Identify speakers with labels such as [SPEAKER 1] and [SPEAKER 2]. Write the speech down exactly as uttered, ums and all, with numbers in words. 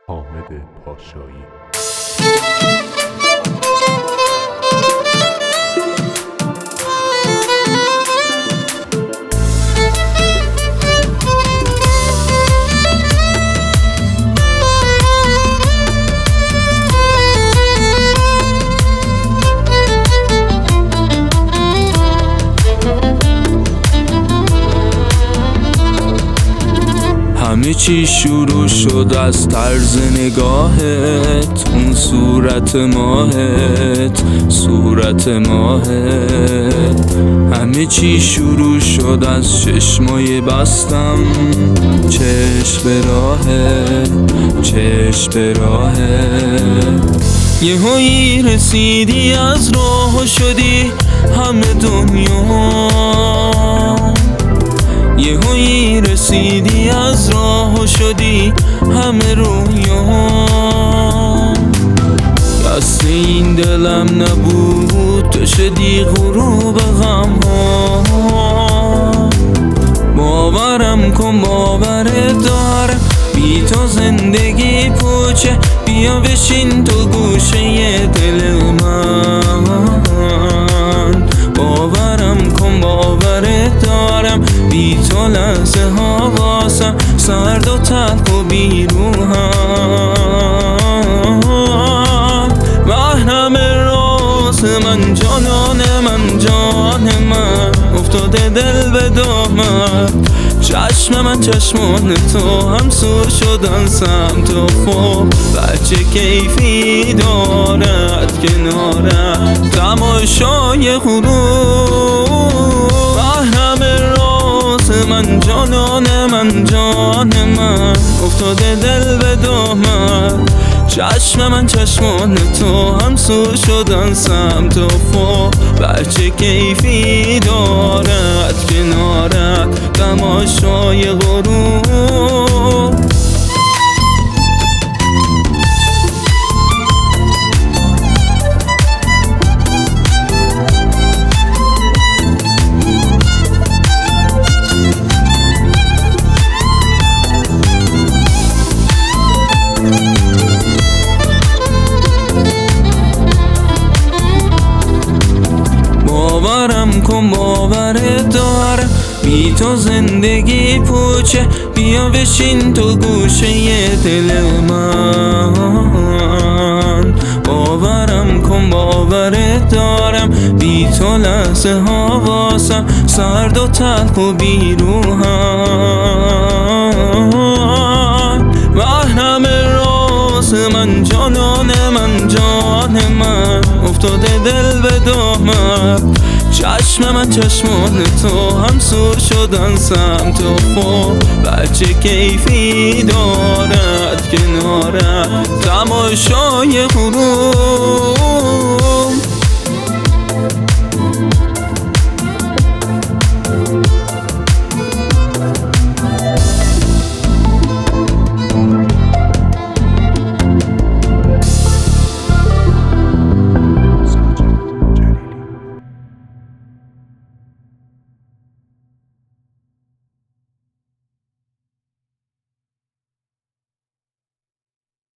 [SPEAKER 1] حامد پاشایی.
[SPEAKER 2] همه چی شروع شد از طرز نگاهت، اون صورت ماهت، صورت ماهت. همه چی شروع شد از چشمای بستم، چشم به راهت، چشم به راهت. یه هایی رسیدی از راه شدی همه دنیا، یه هایی رسیدی از راه شدی همه رویا. دست این دلم نبود تو شدی غروب غم ها. باورم کن باورت دارم، بی تو زندگی پوچه. بیا بشین تو گوشه دل من. باورم کن باورت دارم، بی تو لحظه ها واسم سرد و تلخ و بیروحم. محرم راز من، جانان من، جان من، افتاده دل به دامن. چشم من چشمان تو هم سور شدن سمت و خب. بچه کیفی دارد کنارت تماشای غروب. محرم راز من، جانان من، جان من، افتاده دل به دامن. چشم من چشمان تو هم سور شدن سمت و خب. بچه کیفی دارد کنارت تماشای غروب. باورم کن باورت دارم، بی تو زندگی پوچه. بیا بشین تو گوشه دل من. باورم کن باورت دارم، بی تو لحظه ها واسم سرد و تلخ و بیروحم. محرم راز من، جانان من، جان من، افتاده دل به دامن. چشم من چشمان تو هم سور شدن سمت و خب. بچه کیفی دارد کنارت تماشای غروب.